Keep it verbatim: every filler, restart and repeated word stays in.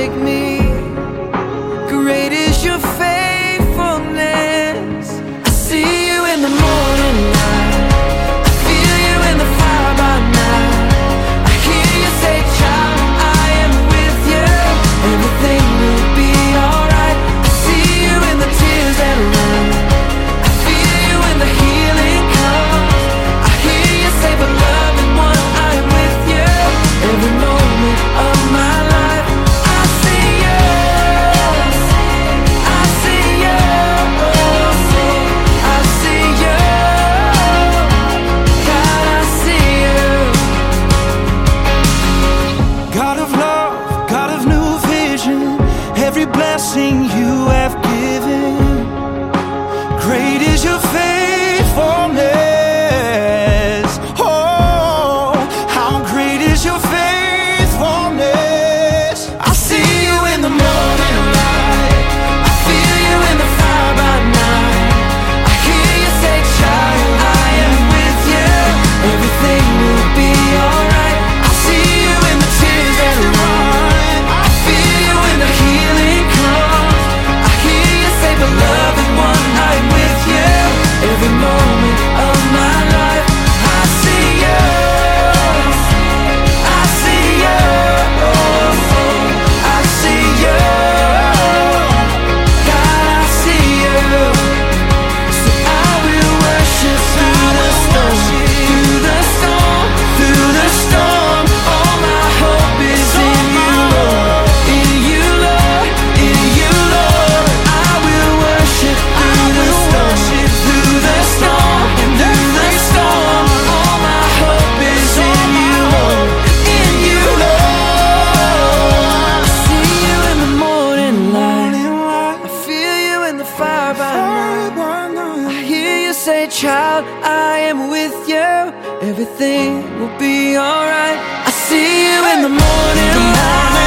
make me. Great is your faithfulness. I see you in the morning light. I feel you in the fire by night. I hear you say, child, I am with you. Everything will be alright. I see you in the tears that run. I feel you when the healing comes. I hear you say, beloved one, I am with you. Every moment of my life, I see you. I see you. I see you. God, I see you. God of love, God of new vision, every blessing you have given. Great is your faithfulness. Oh, how great is your faithfulness. I see you in the morning light. I feel you in the fire by night. I hear you say, child, I am with you. Everything will be alright. I see you in the tears that run. I feel you when the healing comes. I hear you say, beloved one, I am with you. Every moment of my life, I see you. I see you. I see you. God, I see you. So I will worship through the storm, through the storm, through the storm. All my hope is in you, Lord. In you, Lord. In you, Lord. I will worship through the storm, through the storm, through the storm. All my hope is in you, Lord. In you, Lord. I see you in the morning light. I feel you in the fire by night. I hear you say, child, I am with you. Everything will be alright. I see you in the morning light.